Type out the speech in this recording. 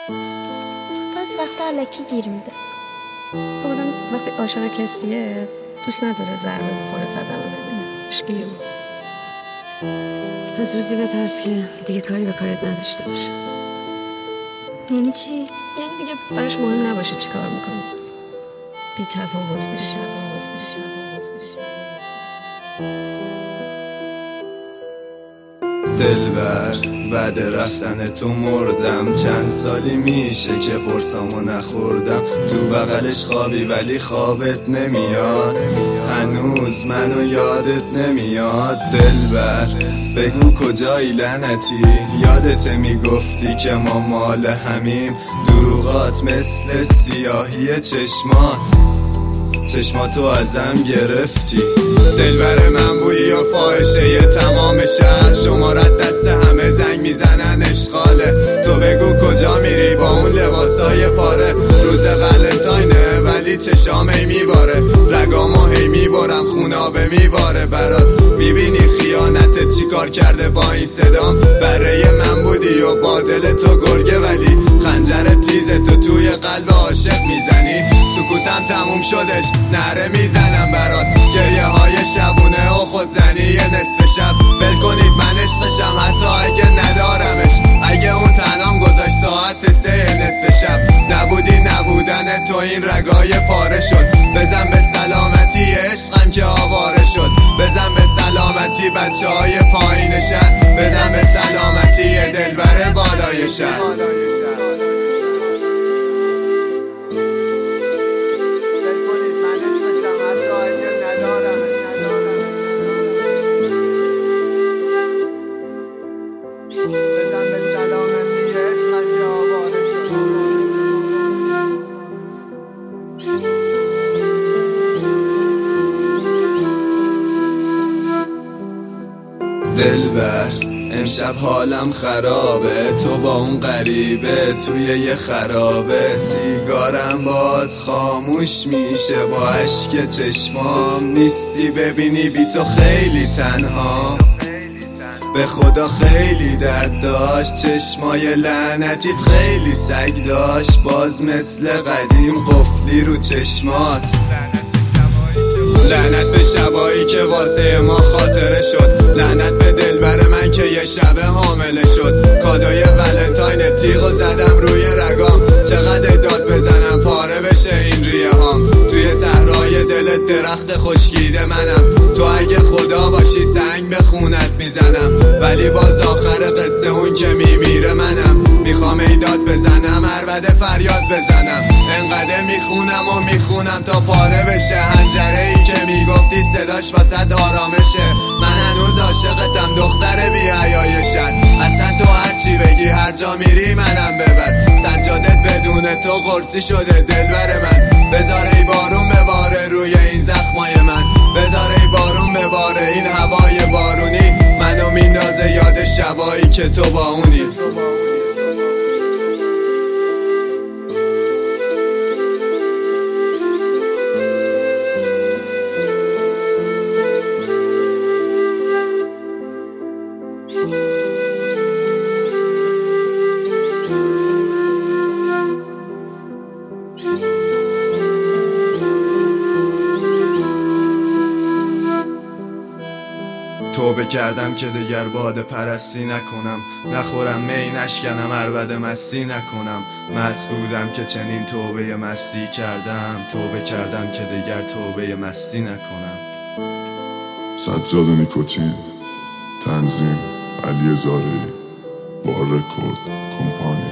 بعضی وقتا الکی گیر میده. آدم وقتی عاشق کسیه دوست نداره ضربه بخوره زدن رو ببینه. مشکلی بود. از روزی بترس که دیگه کاری به کارت نداشته باشه. یعنی چی؟ یعنی دیگه براش مهم نباشه چی کار میکنه. بی تفاوت بشه. دلبر بعد رفتن تو مردم، چند سالی میشه که قرصامو نخوردم. تو بغلش خوابی ولی خوابت نمیاد، هنوز منو یادت نمیاد. دلبر بگو کجایی لعنتی، یادت میگفتی که ما مال همیم. دروغات مثل سیاهی چشماتو ازم گرفتی. دلبر من بویی و فاحشه تمام شهر، شمارت دست همه زنگ میزنن اشغاله. تو بگو کجا میری با اون لباسای پاره، روز ولنتاینه ولی چشامه میباره. رگامو هی میبارم خونابه میباره برات، میبینی خیانتت چی کار کرده با این صدام. برای من بودی و با دل تو گرگه، ولی خنجر تیز تو توی قلب عاشق میزنی. سکوتم تموم شدش نره میزنم برات، گریه های شبونه و خودزنی نصف شب. ول کنید من عشقشم حتی اگه ندارمش، اگه اون تنام گذاشت ساعت 3 نصف شب. نبودی نبودن تو این رگای پاره شد. بزن به سلامتی عشقم که آواره شد، بزن به سلامتی بچه های پایین شهر، بزن به سلامتی دلبر بالای شهر. دلبر امشب حالم خرابه، تو با اون غریبه توی یه خرابه. سیگارم باز خاموش میشه، با اشک چشمام نیستی ببینی بی تو خیلی تنها. به خدا خیلی درد داشت، چشمای لعنتیت خیلی سگ داشت. باز مثل قدیم قفلی رو چشمات، لعنت به شبایی که واسه ما خاطره شد. لعنت به دلبر من که یه شب حامله شد. کادوی ولنتاین تیغو زدم روی رگام، چقدر داد بزنم پاره بشه این ریه هام. توی صحرای دلت درخت خشکیده منم، تو اگه خدا باشی سنگ به خونت میزنم. ولی باز آخر قصه اون که میمیره منم، میخوام ای داد بزنم عربده فریاد بزنم. انقدر میخونم و میخونم تا پاره بشه، هنجره ای که میگفتی صداش واسد آرامشه. من هنوز عاشقتم دختر بی حیای شهر، اصلا تو هرچی بگی هر جا میری منم ببر. سجادت بدون تو قرصی شده دلبر من، بذار ای بارون بباره روی این زخمای من، بذار ای بارون بباره این هوای بارونی. منو میندازه یاد شبایی که تو با اونی. توبه کردم که دیگر باده پرستی نکنم، نخورم می نشکنم عربده مستی نکنم. مست بودم که چنین توبه مستی کردم، توبه کردم که دیگر توبه مستی نکنم. سجاد نیکوتین، تنظیم علی زارعی، بار رکورد کمپانی.